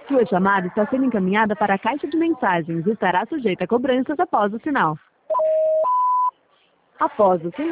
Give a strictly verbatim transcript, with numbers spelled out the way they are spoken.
Sua chamada está sendo encaminhada para a caixa de mensagens e estará sujeita a cobranças após o sinal. Após o sinal.